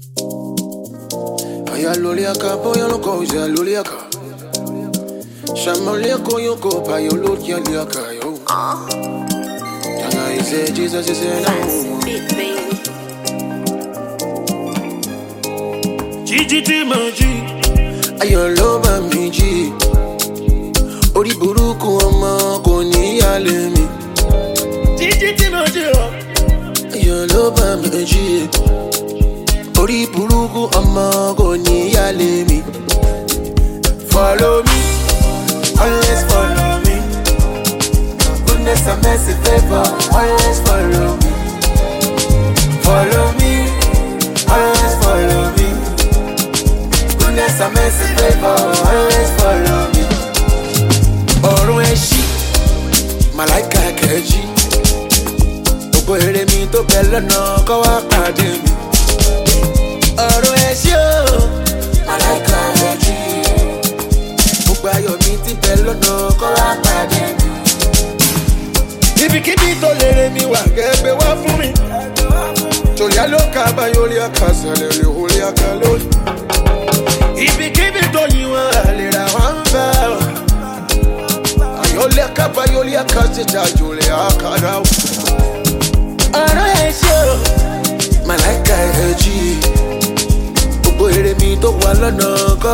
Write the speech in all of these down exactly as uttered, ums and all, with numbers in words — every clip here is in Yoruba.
Aya loliaka, boya loko, ya loliaka. Shamaleko yoko, pa yo lokia liaka yo. Yanga ise, Jesus is in a Gigi Timaji, ayo loba miji. Ori buruku ama koni alemi. Gigi Timaji, ayo loba miji. Ori buruku ama koni alemi. Follow me, always follow me. Goodness and mercy favor, always follow me. Follow me, always follow me. Goodness and mercy favor, always follow me. Ọ̀run ẹ̀ṣí, màláìka kẹ̀jí. Gbogbo èrè mi tó bẹ lọ́nà kọ́ wá pàdé mi. Ọ̀run ẹ̀ṣí o, màláìka kẹ̀jí. Gbogbo ayọ̀ mi ti bẹ lọ́nà kọ́ wá pàdé mi. Ibikíbi tó lèrè mi wà gẹ́gbẹ́ wá fún mi. Tòlíà ló ka báyọ̀lì àkàsẹ̀lẹ̀ lè wọlé àkàlóyè. Ibikíbi tó yí wọn àlèrà wọn fẹ́. Ayọ̀lẹ̀ àkàbà yọ̀lẹ̀ àkàsẹ̀jà yọ̀lẹ̀ àkàrà. Ọ̀run ẹ̀ṣí o, màláìka ẹ̀jí. Gbogbo èrè mi tó wà lọ́nà kọ́.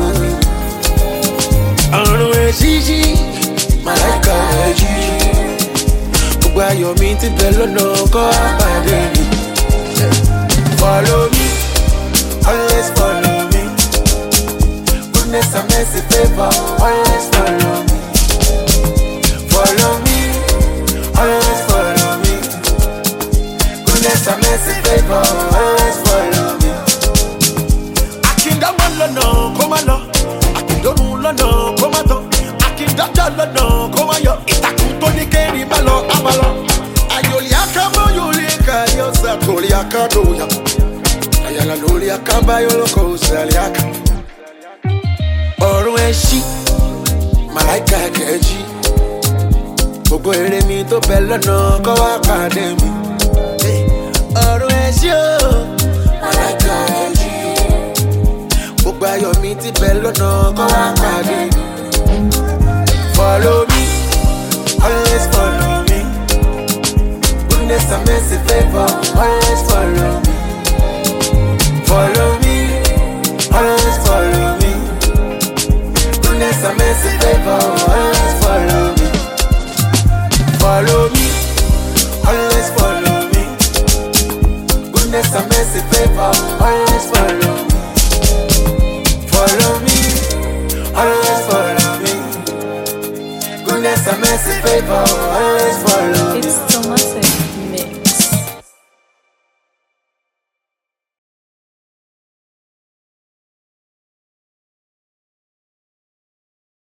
Ọ̀run ẹ̀ṣí, màláìka ẹ̀jí. Gbogbo ayọ̀ mi ti bẹ lọ́nà kọ́ àpàdé mi. Follow me, always follow me. Goodness and mercy favor, always follow me. Follow me, always follow me. Goodness and mercy favor, always follow me. Akindaman lọ́nà kó má lọ, akindorun lọ́nà kó má tán, akindaja lọ́nà kó má yọ, ìtàkùn tó ní kéré má lọ á má lọ. Ayọ̀lẹ̀ akábọ̀ yọ̀lẹ̀ ká yọ̀ sàkórí akádòyà. Ayala lórí akamba yoloko sali aka. Ọ̀run ẹ̀ṣí, màláìka kẹ̀jí. Gbogbo èrè mi tó bẹ lọ́nà kọ́ wá pàdé mi. Ọ̀run ẹ̀ṣí o, màláìka kẹ̀jí. Gbogbo ayọ̀ mi ti bẹ lọ́nà kọ́ wá pàdé mi. Follow me, always follow me. Goodness and mercy favor, always follow me. Follow me, always follow me. Goodness and mercy favor, always follow me. Follow me, always follow me. Goodness and mercy favor, always follow me. Follow me, always follow me. Goodness and mercy favor, always follow me.